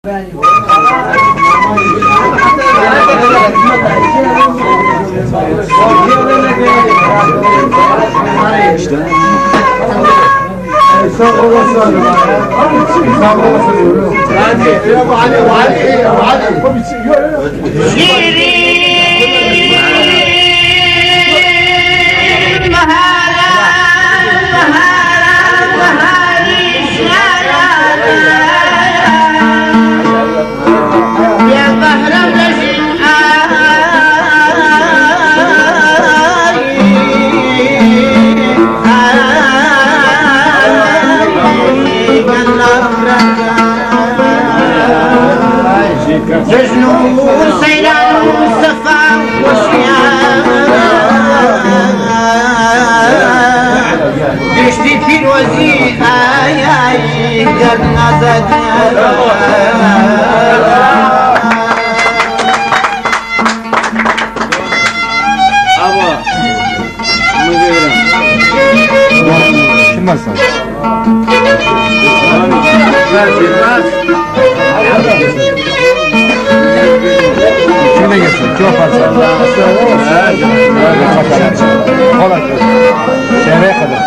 جنو سيلان مصطفى وشيان دشتي في الوزير آي قرنا زدنا Şöyle geçsin, çok fazla. Kolay. Şehre kadar.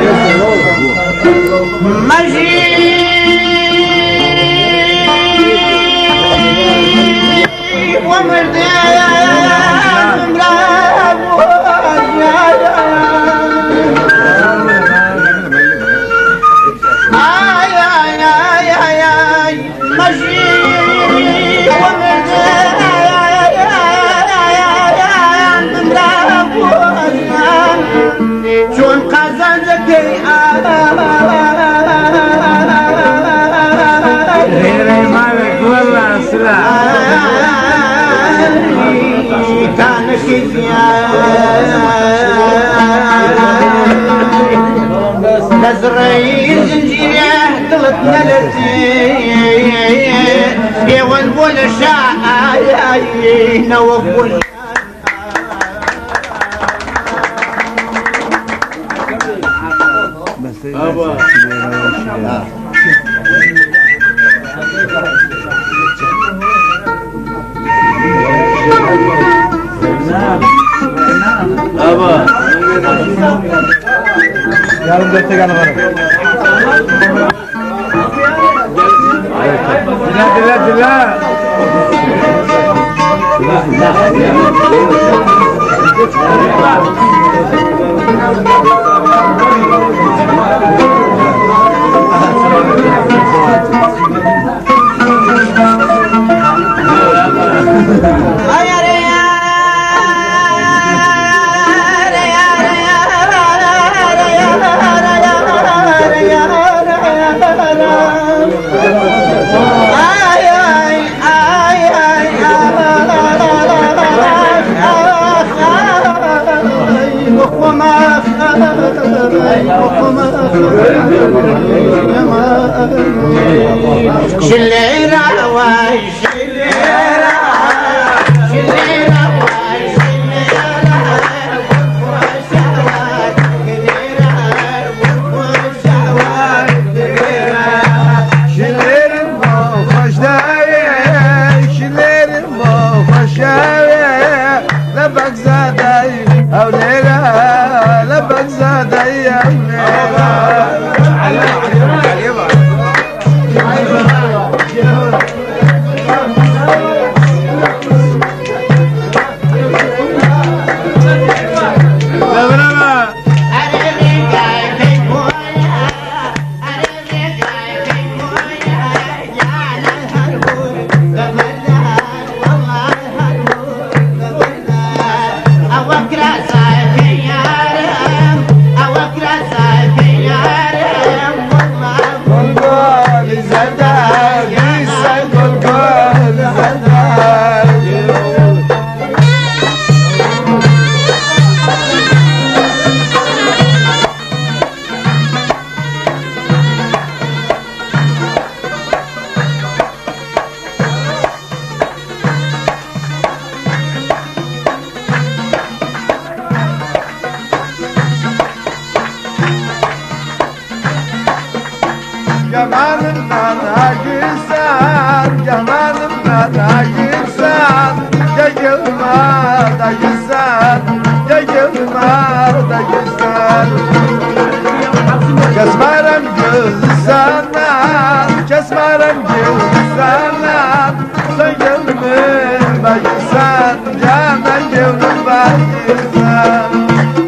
نزرعي زنجيره طلتنا للزين يا والبول شاي نوفل Yarın dörtte gel varım. Dile. شليرة واي شليرة شليرة واي شليرة وشوار كبيرة وشوار كبيرة Şilerin boğaçtayı, şilerin boğaçtayı, la bakzadayı, avlera, la bakzadayı, avlera. Yamanımda da gitsen Yayılma da gitsen Yayılma da gitsen Kesmerem gözü senden Kesmerem gözü senden Sen gönlümün bakırsan Canan gönlüm bakırsan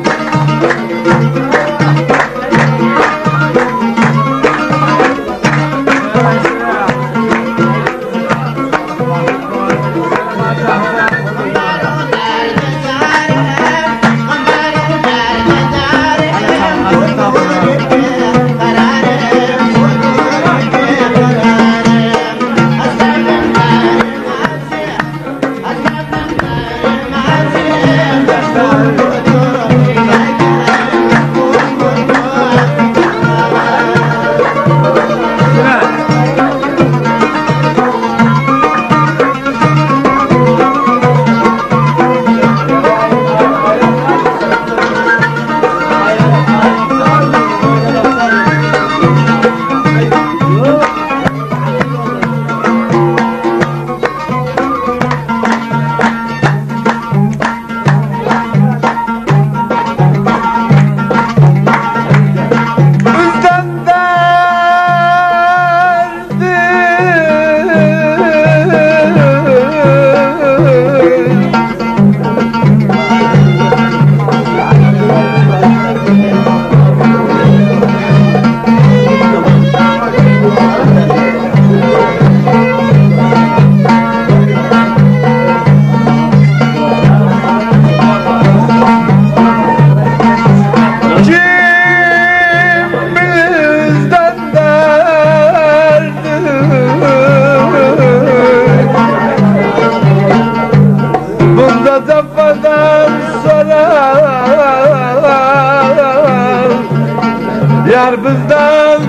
Yar bizden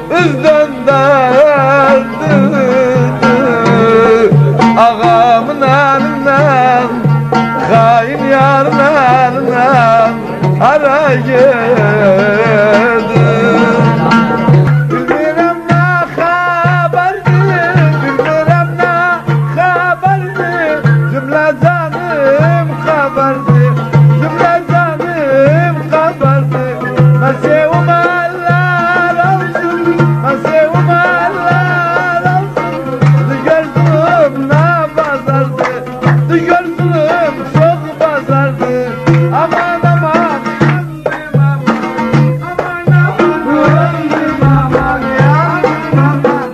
derdi Ağamın elinden Hain yarın elinden Ara girdi Bilmirem ne haberdi Bilmirem ne haberdi Cümle canım haberdi Cümle canım haberdi Mesihum eller olsun Mesihum eller olsun Dügörsünüm ne pazardı Dügörsünüm çok pazardı Aman aman yandım aman Aman aman öldüm aman yandım aman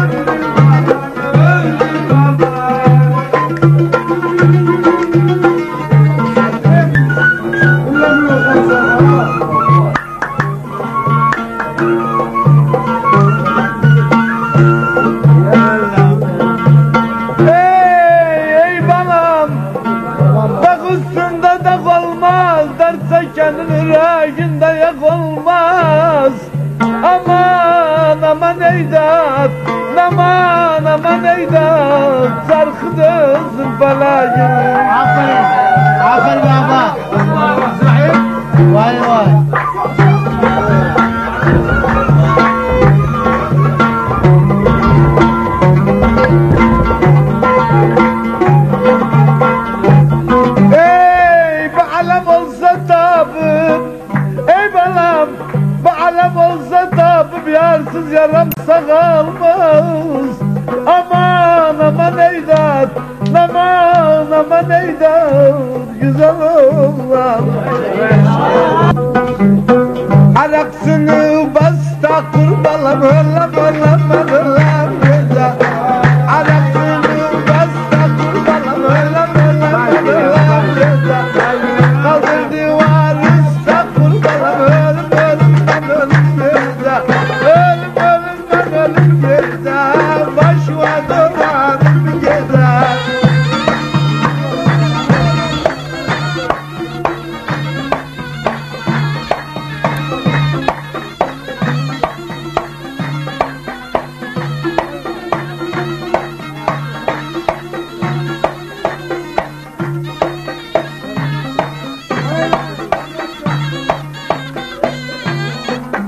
Yandım aman öldüm aman Ey balam Bak üstünde de olmaz Derse kendin yüreğinde yak olmaz Aman aman eydat Aman eydat Sarkıdızın belayı Aferin. Aferin baba. Vay vay. Ey alem olsa tabip Ey balam bu alem olsa tabip Yarsız yaram sağalmaz Aman eydat Aman eydat Güzel oğlan Araksını basta kurbalam Ölam güzel Araksını basta kurbalam Ölam güzel Kaldırdı var usta kurbalam Ölüm güzel Ölüm güzel Başıma duvarım güzel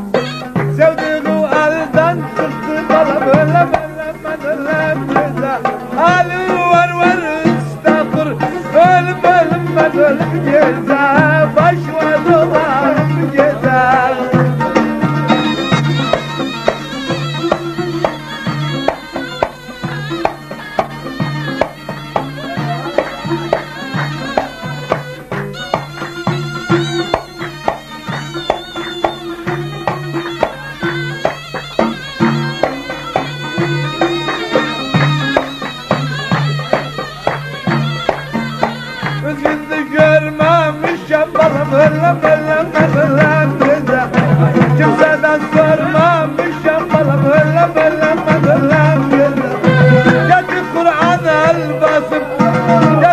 Sevdiği elden çıktı balam Ölem güzel halim var var ıstağfur. Ölüm ölüm ben ölüm gezer, başıma dolanıp gezer. Üzgündü görmemişim balım ölüm ölüm ölüm güzel. Kimseden sormamışım balım ölüm ölüm ölüm güzel. Getir Kur'an el basıp